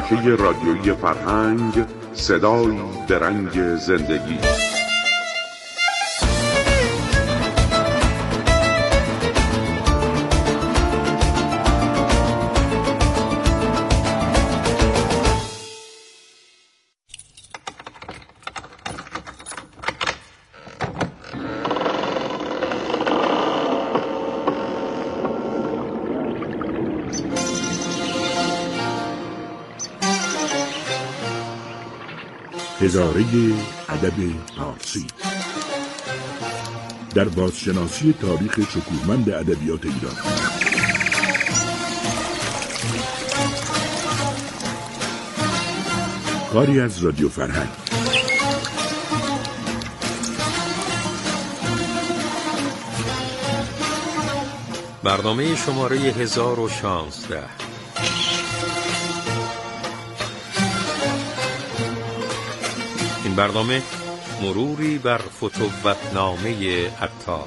شبکه رادیویی فرهنگ، صدایی درنگ زندگی. هزاره ادب پارسی در بازشناسی تاریخ شکوهمند ادبیات ایران. کاری از رادیو فرهنگ. برنامه شماره 1016. این برنامه مروری بر فتوتنامه عطار.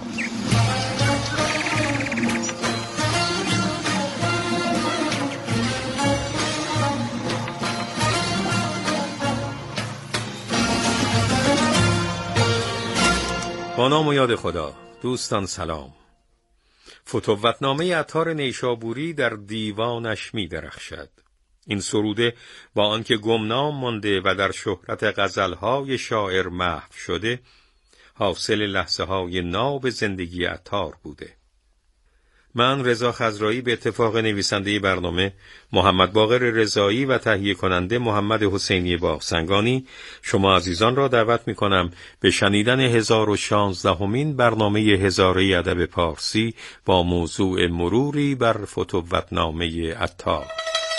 با نام و یاد خدا. دوستان سلام. فتوتنامه عطار نیشابوری در دیوانش می درخشد. این سروده با آنکه گمنام مانده و در شهرت غزلهای شاعر محو شده، حاصل لحظه‌های ناب زندگی عطار بوده. من رضا خضرایی به اتفاق نویسنده برنامه محمد باقر رضایی و تهیه کننده محمد حسینی باغسنگانی شما عزیزان را دعوت می‌کنم به شنیدن 1016مین برنامه هزاره ادب پارسی با موضوع مروری بر فتوتنامه عطار.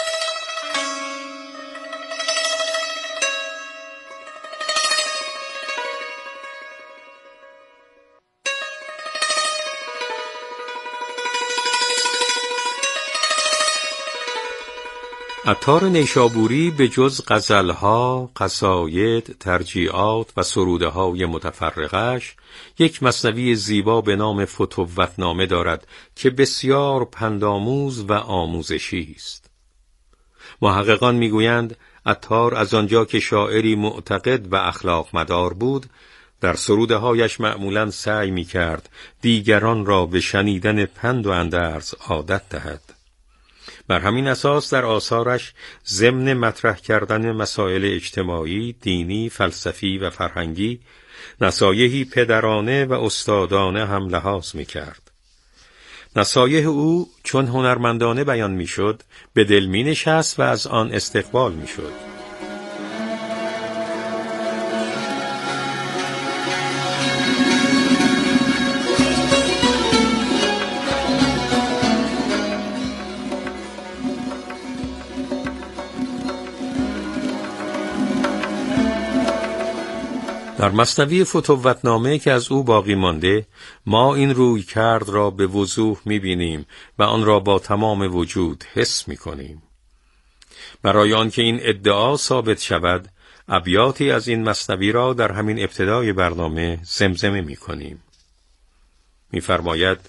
عطار نیشابوری به جز غزلها، قصاید، ترجیعات و سروده‌های متفرقش، یک مثنوی زیبا به نام فتوتنامه دارد که بسیار پندآموز و آموزشی است. محققان میگویند عطار از آنجا که شاعری معتقد و اخلاق مدار بود، در سروده‌هایش معمولاً سعی می‌کرد دیگران را به شنیدن پند و اندرز عادت دهد. بر همین اساس در آثارش ضمن مطرح کردن مسائل اجتماعی، دینی، فلسفی و فرهنگی، نصایحی پدرانه و استادانه هم لحاظ می‌کرد. نصایح او چون هنرمندانه بیان می‌شد، به دل می‌نشست و از آن استقبال می‌شد. در مثنوی فتوتنامه که از او باقی مانده، ما این رویکرد را به وضوح می‌بینیم و آن را با تمام وجود حس می‌کنیم. برای آنکه این ادعا ثابت شود، ابیاتی از این مثنوی را در همین ابتدای برنامه زمزمه می‌کنیم. می‌فرماید: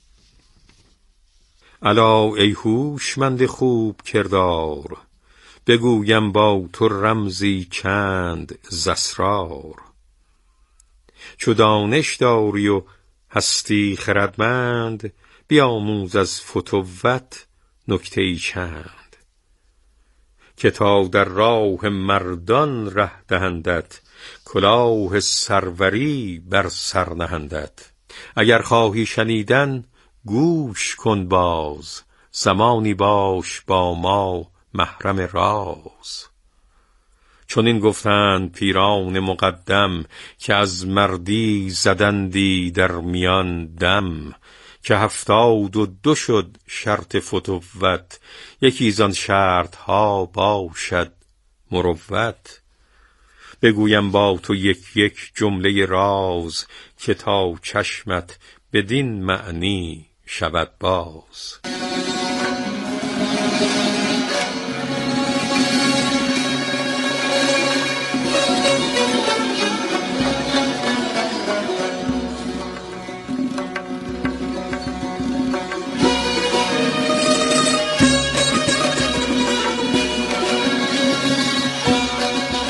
الا ای هوشمند خوب کردار، بگویم با تو رمزی چند ز اسرار. چو دانش داری و هستی خردمند، بیاموز از فتوت نکته‌ای چند. که تا در راه مردان ره دهندت، کلاه سروری بر سر نهندت. اگر خواهی شنیدن گوش کن باز، زمانی باش با ما محرم راز. چون این گفتند پیران مقدم، که از مردی زدندی در میان دم. که 72 شد شرط فتوت، یکی زان شرط ها باشد مروت. بگویم با تو یک یک جمله راز، که تا چشمت بدین معنی شود باز.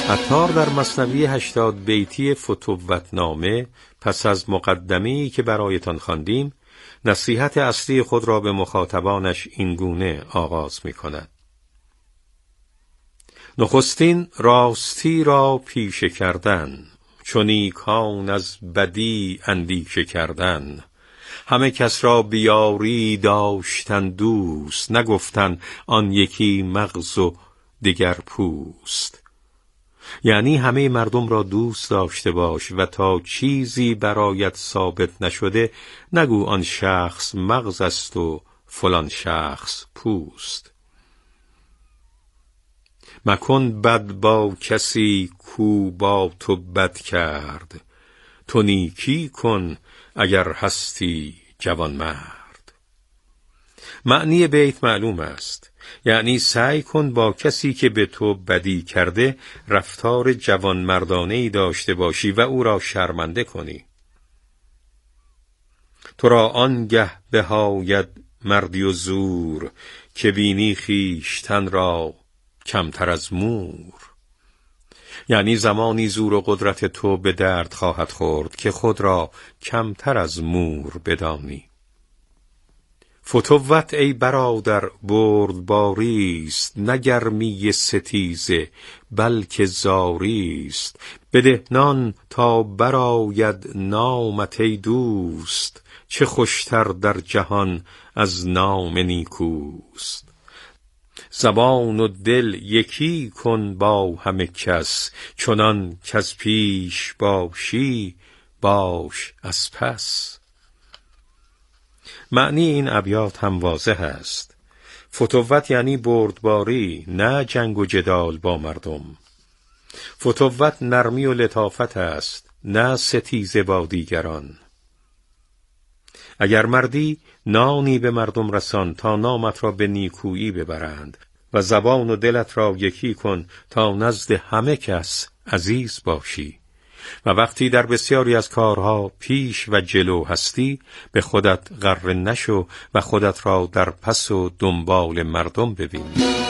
عطار در مثنوی 80 بیتی فتوتنامه پس از مقدمه‌ای که برایتان خواندیم، نصیحت اصلی خود را به مخاطبانش اینگونه آغاز می‌کند: نخستین راستی را پیشه کردن، چو نیکان از بدی اندیشه کردن. همه کس را بیاری داشتن دوست، نگفتن آن یکی مغز و دیگر پوست. یعنی همه مردم را دوست داشته باش و تا چیزی برایت ثابت نشده نگو آن شخص مغز است و فلان شخص پوست. مکن بد با کسی کو با تو بد کرد، تو نیکی کن اگر هستی جوان مرد. معنی بیت معلوم است، یعنی سعی کن با کسی که به تو بدی کرده رفتار جوان مردانه‌ای داشته باشی و او را شرمنده کنی. تو را آنگه بهاید مردی و زور، که بینی خویشتن را کمتر از مور. یعنی زمانی زور و قدرت تو به درد خواهد خورد که خود را کمتر از مور بدانی. فتوت ای برادر بردباریست، نه گرمی ستیزه بلکه زاریست. بده نان تا برآید نامت ای دوست، چه خوشتر در جهان از نام نیکوست. زبان و دل یکی کن با همه کس، چنان کز پیش باشی باش از پس. معنی این ابیات هم واضح است. فتوت یعنی بردباری، نه جنگ و جدال با مردم. فتوت نرمی و لطافت است، نه ستیزه با دیگران. اگر مردی نانی به مردم رسان تا نامت را به نیکویی ببرند و زبان و دلت را یکی کن تا نزد همه کس عزیز باشی. و وقتی در بسیاری از کارها پیش و جلو هستی به خودت غره نشو و خودت را در پس و دنبال مردم ببین.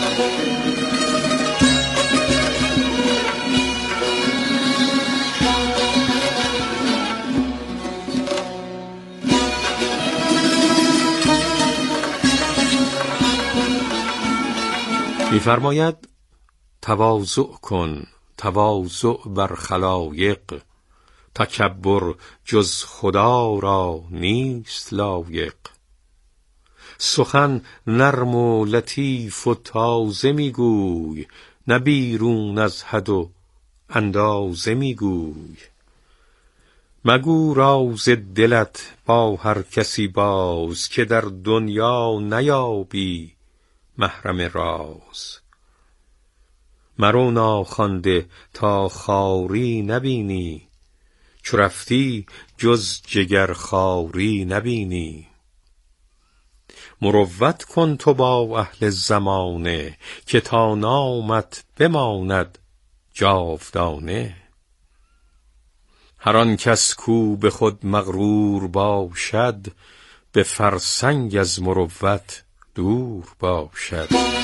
می‌فرماید تواضع کن، تواضع بر خلایق، تکبر جز خدا را نیست لایق. سخن نرم و لطیف و تازه میگوی، نه بیرون از حد و اندازه میگوی. مگو راز دلت با هر کسی باز، که در دنیا نیابی محرم راز. مرو ناخوانده تا خواری نبینی، چو رفتی جز جگر خواری نبینی. مروت کن تو با اهل زمانه، که تا نامت بماند جاودانه. هر آن کس کو به خود مغرور باشد، به فرسنگ از مروت دور باشد.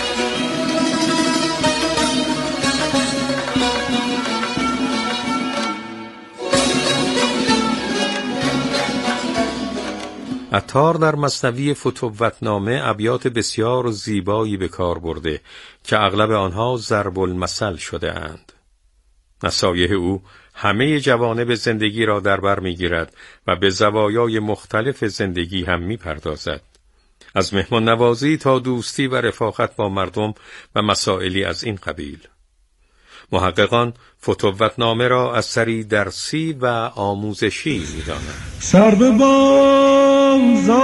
عطار در مثنوی فتوتنامه ابیات بسیار زیبایی به کار برده که اغلب آنها ضرب المثل شده اند. نصایح او همه جوانب زندگی را در بر می‌گیرد و به زوایای مختلف زندگی هم می‌پردازد. از مهمان نوازی تا دوستی و رفاقت با مردم و مسائلی از این قبیل. محققان فتوتنامه را اثری درسی و آموزشی می‌دانند. سر به بازار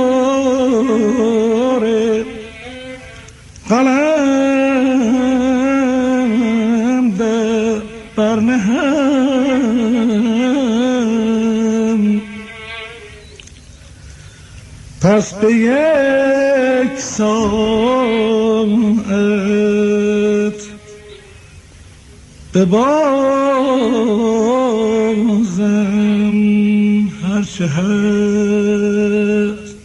قلم ده برنهم، پس به یک ساعت به بازم هر چه هست.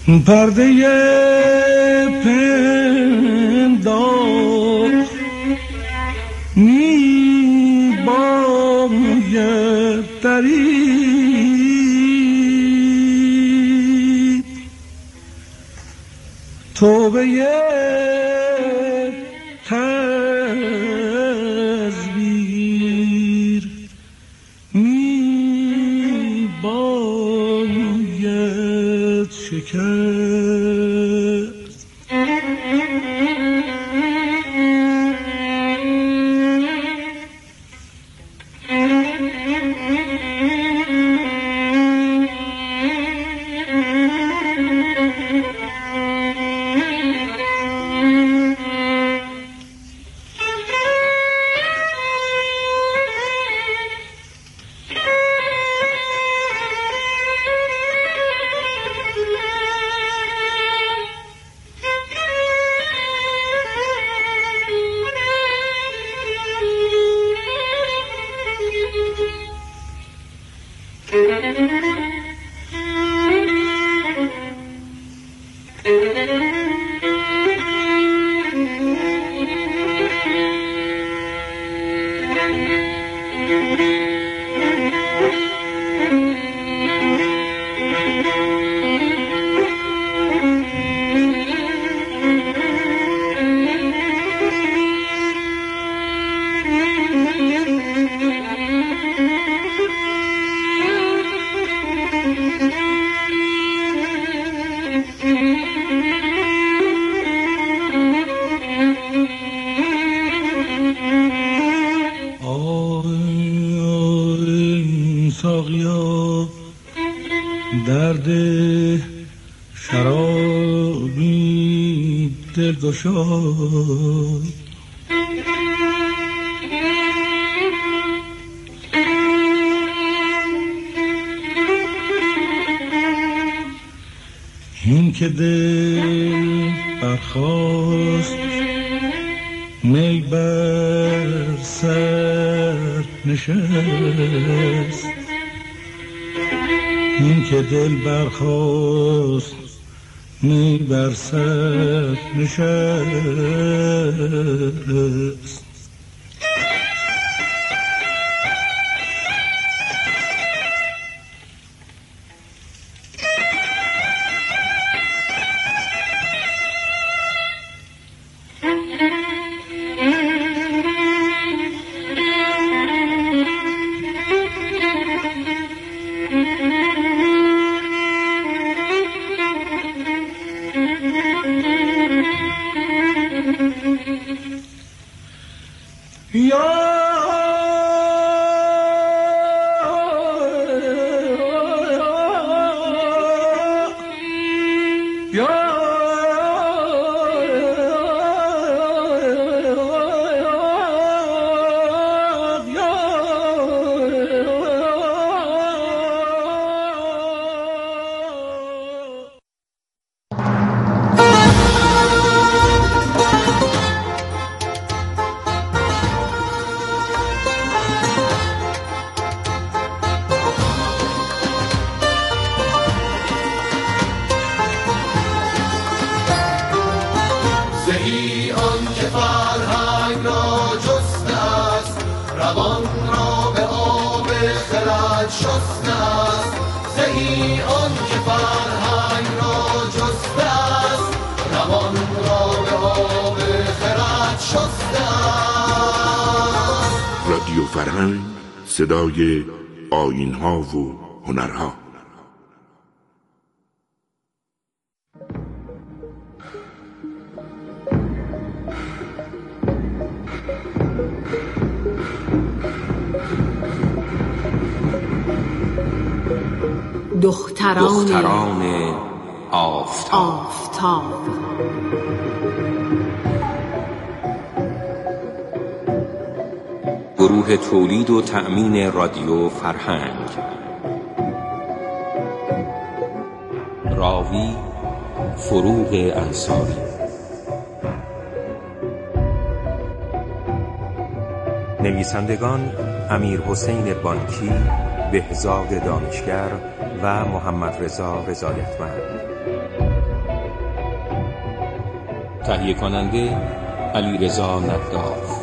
پرده پندار می باید درید توبه تزویر می باید شکست. ساقیا درد شرابی دلگشای این که دل برخواست می بر سر نشست این که دل برخواست می بر سر نشست. زهی آن که فرهنگ را جسته است، روان را به آب خرد شسته است. زهی آن که فرهنگ را جسته است، روان را به آب خرد شسته است. رادیو فرهنگ، صدای آیین‌ها و هنرها. دختران آفتاب. گروه تولید و تأمین رادیو فرهنگ. راوی فروغ انصاری. نویسندگان امیرحسین بانکی، بهزاد دانشگر و محمد رضا رضایتمند. تهیه کننده علیرضا نداف.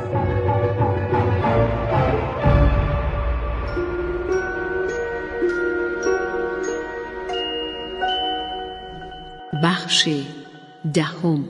بخش 10.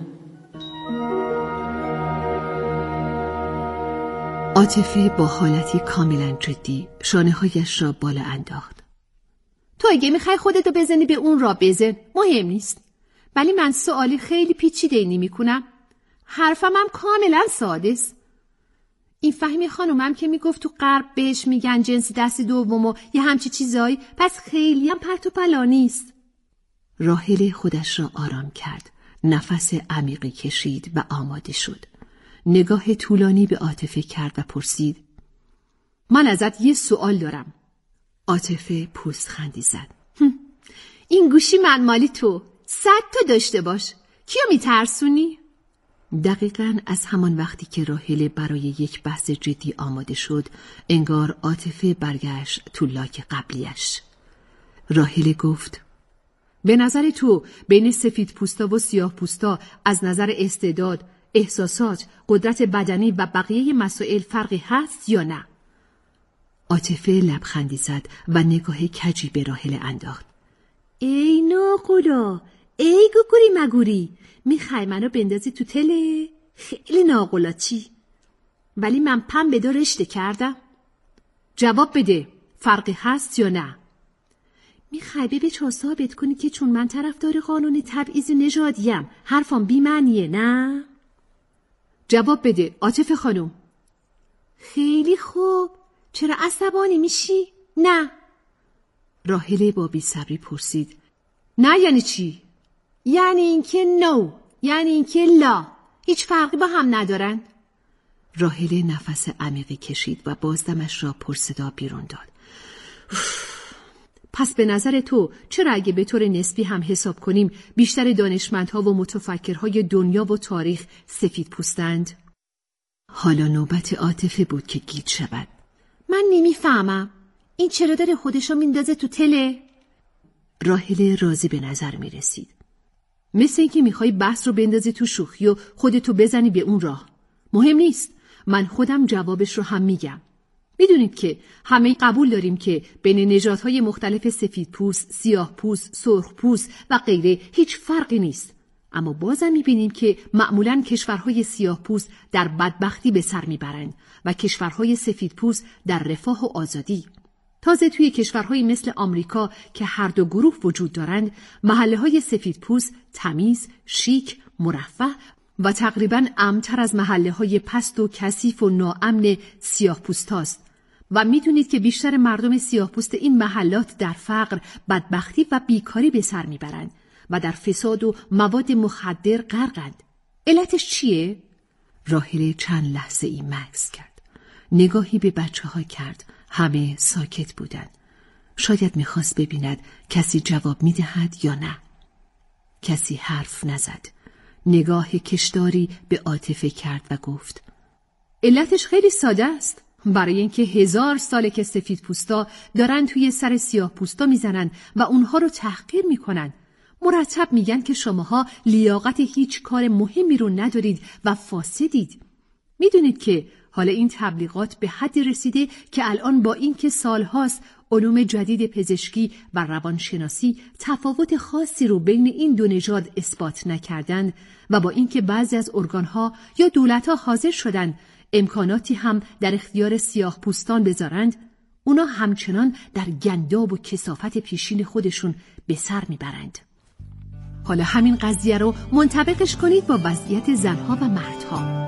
عاطفه با حالتی کاملا جدی شانه‌هایش را بالا انداخت. تو اگه میخوای خودتو بزنی به اون را بزن، مهم نیست. ولی من سوالی خیلی پیچیده نمی‌کنم. حرفم هم کاملا ساده است. این فهمی خانومم که میگفت تو غرب بهش میگن جنس دست دوم و یه همچی چیزایی، پس خیلی هم پرت و پلا نیست. راحله خودش را آرام کرد. نفس عمیقی کشید و آماده شد. نگاه طولانی به عاطفه کرد و پرسید: من ازت یه سوال دارم. عاطفه پوزخندی زد. این گوشی من مالی تو. 100 تا داشته باش. کیو میترسونی؟ دقیقاً از همان وقتی که راحله برای یک بحث جدی آماده شد، انگار عاطفه برگشت تو لاک قبلیش. راحله گفت: به نظر تو بین سفید پوستا و سیاه پوستا از نظر استعداد، احساسات، قدرت بدنی و بقیه مسائل فرقی هست یا نه؟ عاطفه لبخندی زد و نگاه کجی به راحله انداخت. ای ناقلا، ای گوگوری مگوری، میخوای منو بندازی تو تله؟ خیلی ناقلاتی. ولی من پم به دو رشته کردم. جواب بده، فرقی هست یا نه؟ میخوای به چه ثابت کنی که چون من طرفدار قانون تبعیض نژادیم حرفم بی معنیه، نه؟ جواب بده عاطفه خانم. خیلی خوب، چرا عصبانی میشی؟ نه. راحله با بی‌صبری پرسید: نه یعنی چی؟ یعنی اینکه نو، یعنی اینکه لا، هیچ فرقی با هم ندارن. راحله نفس عمیقی کشید و بازدمش را پرصدا بیرون داد. پس به نظر تو چرا اگه به طور نسبی هم حساب کنیم بیشتر دانشمندها و متفکرهای دنیا و تاریخ سفید پوستند؟ حالا نوبت عاطفه بود که گیج شود. من نمیفهمم. این چرا داره خودشو میندازه تو تله؟ راحله راضی به نظر میرسید. مثل اینکه میخوای بحث رو بندازی تو شوخی و خودتو بزنی به اون راه. مهم نیست. من خودم جوابش رو هم میگم. میدونید که همه قبول داریم که بین نژادهای مختلف سفیدپوست، سیاه‌پوست، سرخپوست و غیره هیچ فرقی نیست. اما بازم میبینیم که معمولاً کشورهای سیاه‌پوست در بدبختی به سر میبرند و کشورهای سفیدپوست در رفاه و آزادی. تازه توی کشورهایی مثل آمریکا که هر دو گروه وجود دارند، محله‌های سفیدپوست تمیز، شیک، مرفه و تقریباً امن‌تر از محله‌های پست و کثیف و ناامن سیاه‌پوستاست. و میدونید که بیشتر مردم سیاه‌پوست این محلات در فقر، بدبختی و بیکاری به سر میبرند و در فساد و مواد مخدر غرقند. علتش چیه؟ راحله چند لحظه ای مکث کرد. نگاهی به بچه‌ها کرد. همه ساکت بودند. شاید میخواست ببیند کسی جواب میدهد یا نه. کسی حرف نزد. نگاه کشداری به عاطفه کرد و گفت: علتش خیلی ساده است. برای اینکه 1000 ساله که سفید پوستا دارن توی سر سیاه پوستا میزنن و اونها رو تحقیر میکنن. مرتب میگن که شماها لیاقت هیچ کار مهمی رو ندارید و فاسدید. میدونید که حالا این تبلیغات به حدی رسیده که الان با اینکه سالهاست علوم جدید پزشکی و روانشناسی تفاوت خاصی رو بین این دو نژاد اثبات نکردند و با اینکه بعضی از ارگانها یا دولت‌ها حاضر شدند امکاناتی هم در اختیار سیاه پوستان بذارند، اونا همچنان در گنداب و کثافت پیشین خودشون به سر میبرند. حالا همین قضیه رو منطبقش کنید با وضعیت زنها و مردها.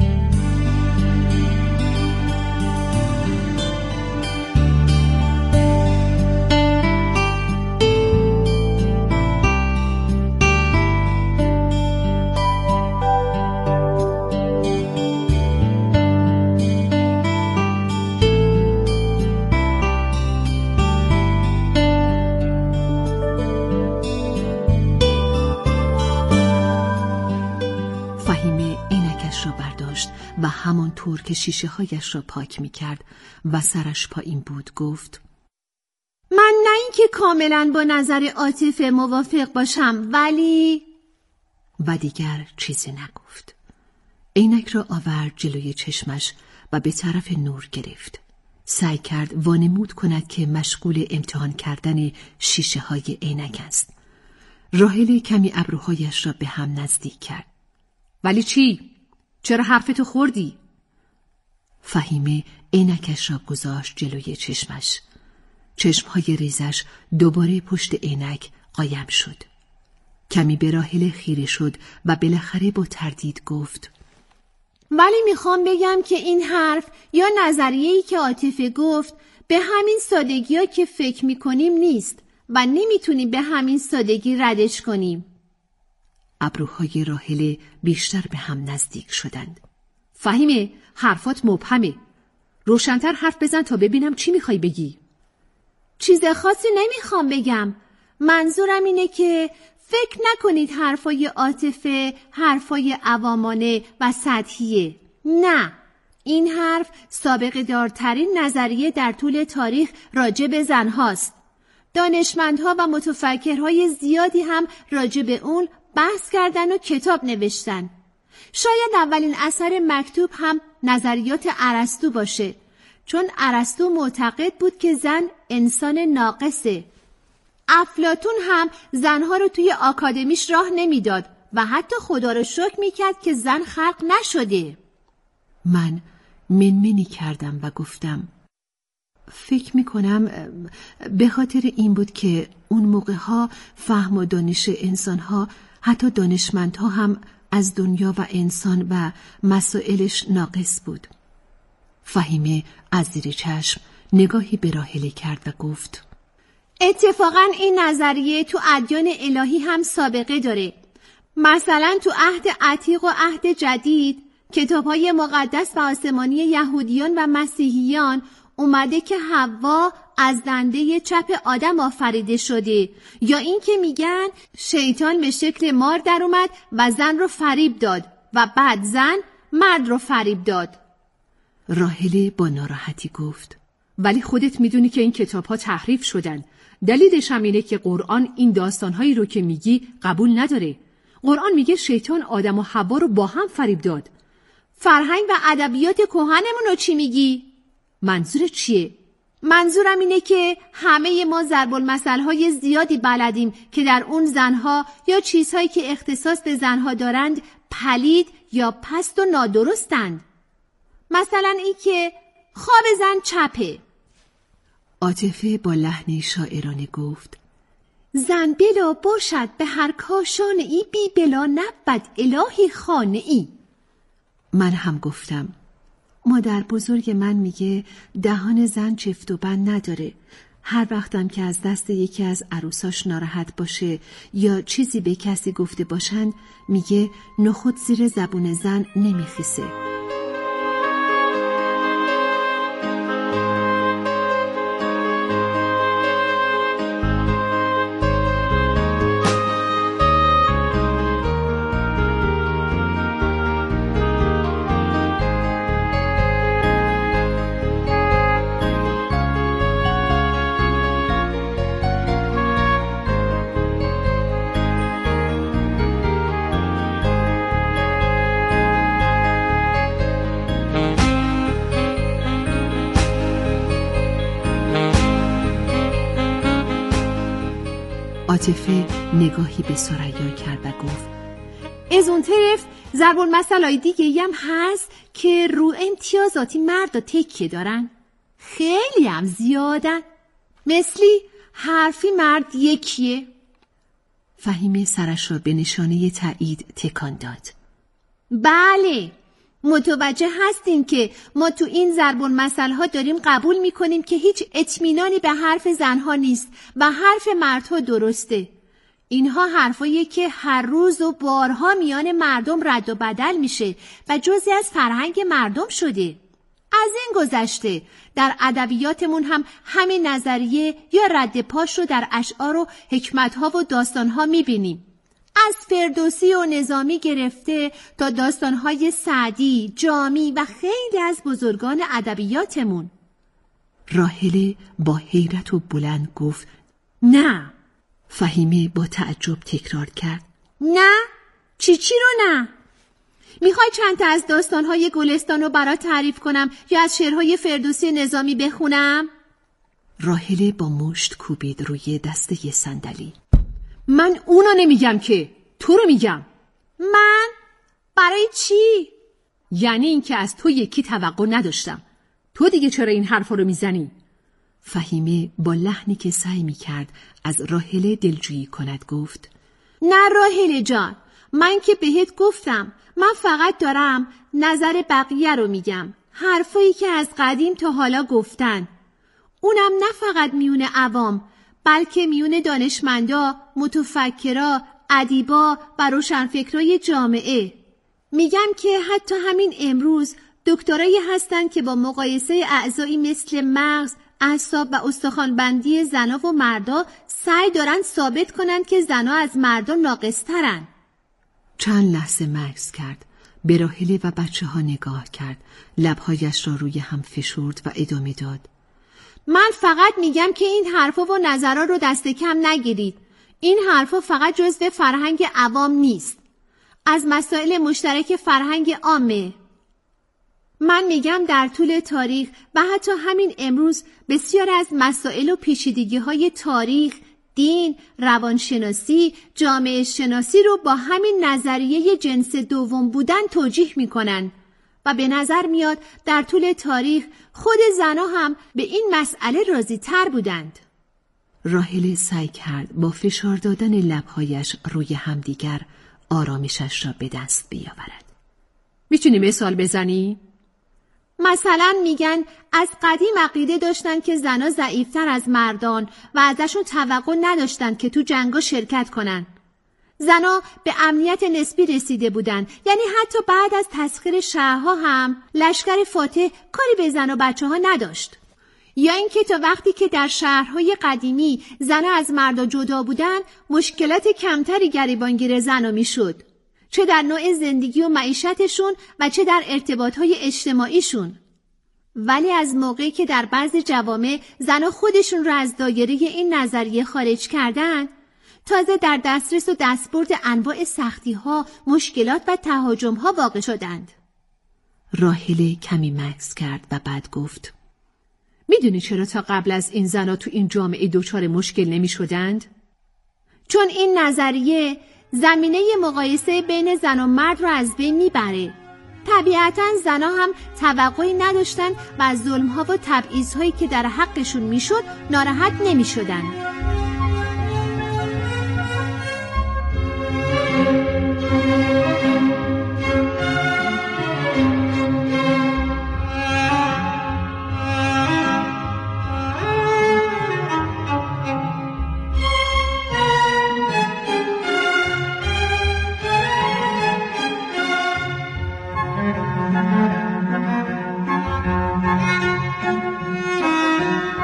و همانطور که شیشه هایش را پاک می کرد و سرش پایین بود گفت: من نه اینکه کاملا با نظر عاطفه موافق باشم، ولی و دیگر چیزی نگفت. عینک را آورد جلوی چشمش و به طرف نور گرفت. سعی کرد وانمود کند که مشغول امتحان کردن شیشه های عینک است. راحله کمی ابروهایش را به هم نزدیک کرد. ولی چی؟ چرا حرفتو خوردی؟ فهیمه عینکش را گذاشت جلوی چشمش. چشمهای ریزش دوباره پشت عینک قایم شد. کمی به راحله خیره شد و بالاخره با تردید گفت: ولی میخوام بگم که این حرف یا نظریه‌ای که عاطفه گفت به همین سادگی‌ها که فکر میکنیم نیست و نمیتونیم به همین سادگی ردش کنیم. ابروهای راحله بیشتر به هم نزدیک شدند. فهیمه، حرفات مبهمه. روشن‌تر حرف بزن تا ببینم چی میخوای بگی. چیز خاصی نمیخوام بگم. منظورم اینه که فکر نکنید حرفای عاطفه حرفای عوامانه و سطحیه. نه، این حرف سابقه دارترین نظریه در طول تاریخ راجع به زنهاست. دانشمندها و متفکرهای زیادی هم راجع به اون بحث کردن و کتاب نوشتن. شاید اولین اثر مکتوب هم نظریات ارسطو باشه، چون ارسطو معتقد بود که زن انسان ناقصه. افلاطون هم زنها رو توی آکادمیش راه نمیداد و حتی خدا رو شکر میکرد که زن خلق نشده. من منمنی کردم و گفتم: فکر میکنم به خاطر این بود که اون موقعها فهم و دانش انسانها، حتی دانشمندها هم از دنیا و انسان و مسائلش ناقص بود. فهیمه از زیر چشم نگاهی به راحله کرد و گفت: اتفاقاً این نظریه تو ادیان الهی هم سابقه داره. مثلا تو عهد عتیق و عهد جدید کتاب‌های مقدس و آسمانی یهودیان و مسیحیان اومده که حوا از دنده چپ آدم آفریده شده، یا این که میگن شیطان به شکل مار در اومد و زن رو فریب داد و بعد زن مرد رو فریب داد. راحله با ناراحتی گفت: ولی خودت میدونی که این کتاب‌ها تحریف شدن. دلیلش هم اینه که قرآن این داستان‌هایی رو که میگی قبول نداره. قرآن میگه شیطان آدم و حوا رو با هم فریب داد. فرهنگ و ادبیات کهنمون رو چی میگی؟ منظور چیه؟ منظورم اینه که همه ما ضرب المثل‌های زیادی بلدیم که در اون زنها یا چیزهایی که اختصاص به زنها دارند پلید یا پست و نادرستند. مثلا این که خواب زن چپه. عاطفه با لحنی شاعرانه گفت: زن بلا باشد به هر کاشانه ای، بی بلا نبود الهی خانه ای. من هم گفتم: مادر بزرگ من میگه دهان زن چفت و بند نداره. هر وقتم که از دست یکی از عروساش ناراحت باشه یا چیزی به کسی گفته باشند میگه نخود زیر زبون زن نمیخیسه. عاطفه نگاهی به ثریا کرد و گفت: از اون طرف ضرب المثلای دیگه هم هست که رو امتیازاتی مرد و تکیه دارن. خیلی هم زیادن. مثلی حرفی مرد یکیه. فهیمه سرش را به نشانه تایید تکان داد. بله، متوجه هستیم که ما تو این ضرب المثل‌ها داریم قبول می‌کنیم که هیچ اطمینانی به حرف زنها نیست و حرف مردها درسته. اینها حرفایی که هر روز و بارها میان مردم رد و بدل میشه و جزئی از فرهنگ مردم شده. از این گذشته در ادبیاتمون هم همین نظریه یا رد پاش رو در اشعار و حکمت‌ها و داستان‌ها می‌بینیم. از فردوسی و نظامی گرفته تا داستان‌های سعدی، جامی و خیلی از بزرگان ادبیاتمون. راحله با حیرت و بلند گفت: نه. فهیمه با تعجب تکرار کرد: نه، چی رو نه؟ میخوای چند تا از داستانهای گلستان رو برات تعریف کنم یا از شعرهای فردوسی نظامی بخونم؟ راحله با مشت کوبید روی دسته صندلی. من اونو نمیگم که، تو رو میگم. من؟ برای چی؟ یعنی این که از تو یکی توقع نداشتم. تو دیگه چرا این حرفا رو میزنی؟ فهیمه با لحنی که سعی میکرد از راحله دلجویی کند گفت: نه راحله جان، من که بهت گفتم من فقط دارم نظر بقیه رو میگم، حرفایی که از قدیم تا حالا گفتن، اونم نه فقط میون عوام بلکه میون دانشمندا، متفکرا، ادیبا و روشنفکرای جامعه. میگم که حتی همین امروز دکترایی هستن که با مقایسه اعضایی مثل مغز، اعصاب و استخوانبندی زنا و مردا سعی دارن ثابت کنن که زنا از مردا ناقص‌ترن. چند لحظه مکث کرد، به راحله و بچه ها نگاه کرد، لبهایش را روی هم فشرد و ادامه داد: من فقط میگم که این حرفا و نظرها رو دست کم نگیرید. این حرفا فقط جزو فرهنگ عوام نیست، از مسائل مشترک فرهنگ عامه. من میگم در طول تاریخ و حتی همین امروز بسیار از مسائل و پیچیدگی‌های تاریخ، دین، روانشناسی، جامعه شناسی رو با همین نظریه جنس دوم بودن توجیه میکنن و به نظر میاد در طول تاریخ خود زنها هم به این مسئله راضی تر بودند. راحله سعی کرد با فشار دادن لبهایش روی همدیگر آرامشش را به دست بیاورد. میتونی مثال بزنی؟ مثلا میگن از قدیم عقیده داشتن که زنها ضعیفتر از مردان و ازشون توقع نداشتن که تو جنگا شرکت کنن. زنها به امنیت نسبی رسیده بودن، یعنی حتی بعد از تسخیر شهرها هم لشکر فاتح کاری به زن و بچه ها نداشت. یا اینکه تا وقتی که در شهرهای قدیمی زنها از مردا جدا بودن، مشکلات کمتری گریبانگیر زنها میشد، چه در نوع زندگی و معیشتشون و چه در ارتباطهای اجتماعیشون. ولی از موقعی که در بعضی جوامع زنها خودشون رو از دایره این نظریه خارج کردن، تازه در دسترس و دستبرد انواع سختی‌ها، مشکلات و تهاجم‌ها واقع شدند. راحله کمی مکث کرد و بعد گفت: میدونی چرا تا قبل از این زنها تو این جامعه دچار مشکل نمی شدند؟ چون این نظریه زمینه مقایسه بین زن و مرد رو از بین میبره. طبیعتاً زنها هم توقعی نداشتن و از ظلم‌ها و تبعیض‌هایی که در حقشون میشد ناراحت نمیشدن.